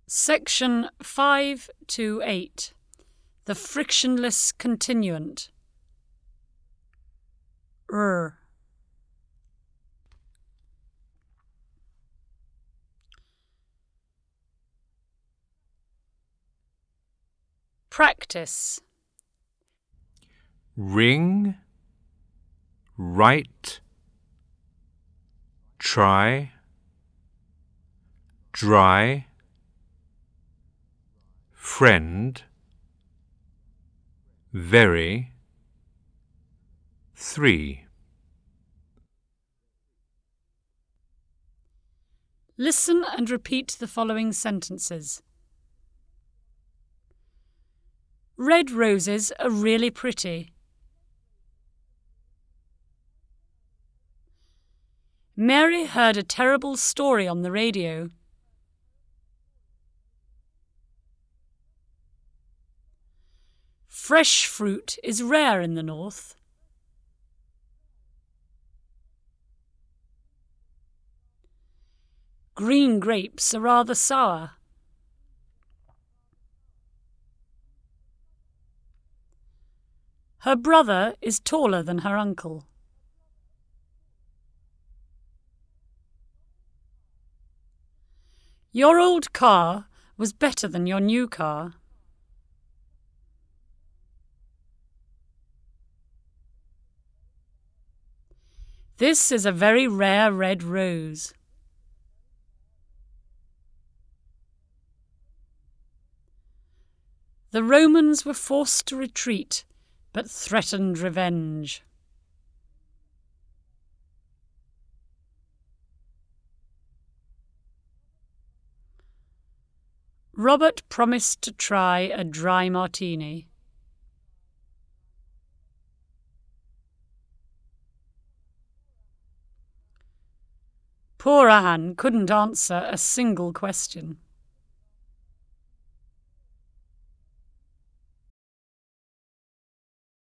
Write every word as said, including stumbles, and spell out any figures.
Section five to eight. The frictionless continuant. R. Practice. Ring, write, try, dry, friend, very, three. Listen and repeat the following sentences. Red roses are really pretty. Mary heard a terrible story on the radio. Fresh fruit is rare in the north. Green grapes are rather sour. Her brother is taller than her uncle. Your old car was better than your new car. This is a very rare red rose. The Romans were forced to retreat, but threatened revenge. Robert promised to try a dry martini. Poor Anne couldn't answer a single question.